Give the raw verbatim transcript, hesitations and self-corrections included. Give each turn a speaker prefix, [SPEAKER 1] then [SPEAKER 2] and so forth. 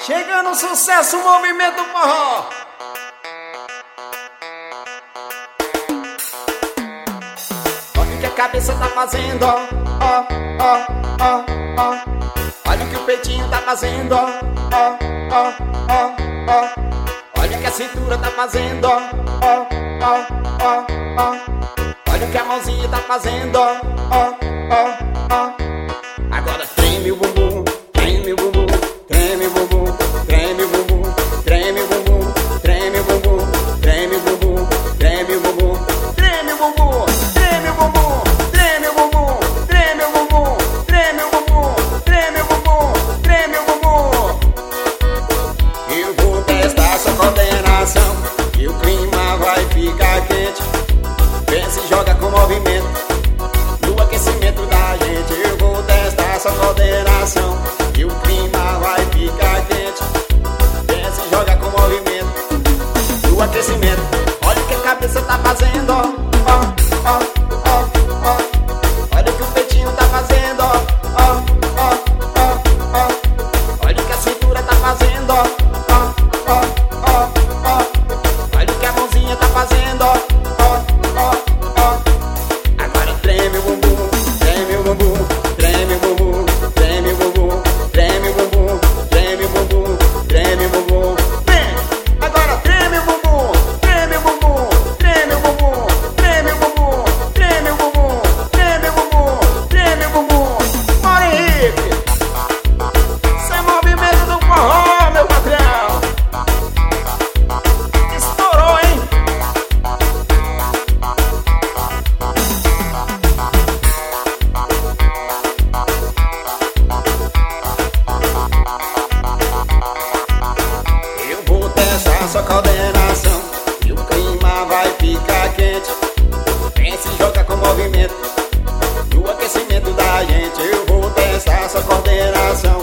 [SPEAKER 1] Chegando o sucesso, o movimento forró. Olha o que a cabeça tá fazendo, ó, ó, ó, ó, ó. Olha o que o peitinho tá fazendo, ó, ó, ó, ó, ó. Olha o que a cintura tá fazendo, ó, ó, ó, ó, ó. Olha o que a mãozinha tá fazendo, ó, ó, ó, ó. Agora treme o bumbum, treme o bumbum, treme o bumbum, treme o bumbum, treme o bumbum, treme o bumbum, treme o bumbum, treme o bumbum, treme o bumbum, treme o bumbum, treme o bumbum, treme o bumbum, treme o bumbum, treme o bumbum, treme o bumbum. Eu vou testar sua coordenação e o clima vai ficar quente. Vem se joga com movimento no aquecimento da gente. Eu vou testar sua coordenação e o clima vai ficar quente. Vem se joga com movimento no aquecimento. Olha o que a cabeça tá fazendo, ó, ó, ó, ó. Olha o que o peitinho tá fazendo, ó, ó, ó, ó, ó. Olha o que a cintura tá fazendo, ó, ó, ó, ó, ó. Olha o que a mãozinha tá fazendo, ó, ó, ó, ó. Agora treme o bumbum, treme o bumbum, treme o bumbum, treme o bumbum, treme o bumbum, treme o bumbum, treme o bumbum. Vem! Agora treme o bumbum, treme o bumbum, treme o bumbum, treme o bumbum, treme o bumbum, treme o bumbum, treme o bumbum. Bora, Henrique! Isso é movimento do forró, meu patrão! Estourou, hein? Eu vou testar sua coordenação e o clima vai ficar quente. Vem se joga com movimento no aquecimento da gente. Eu vou testar sua coordenação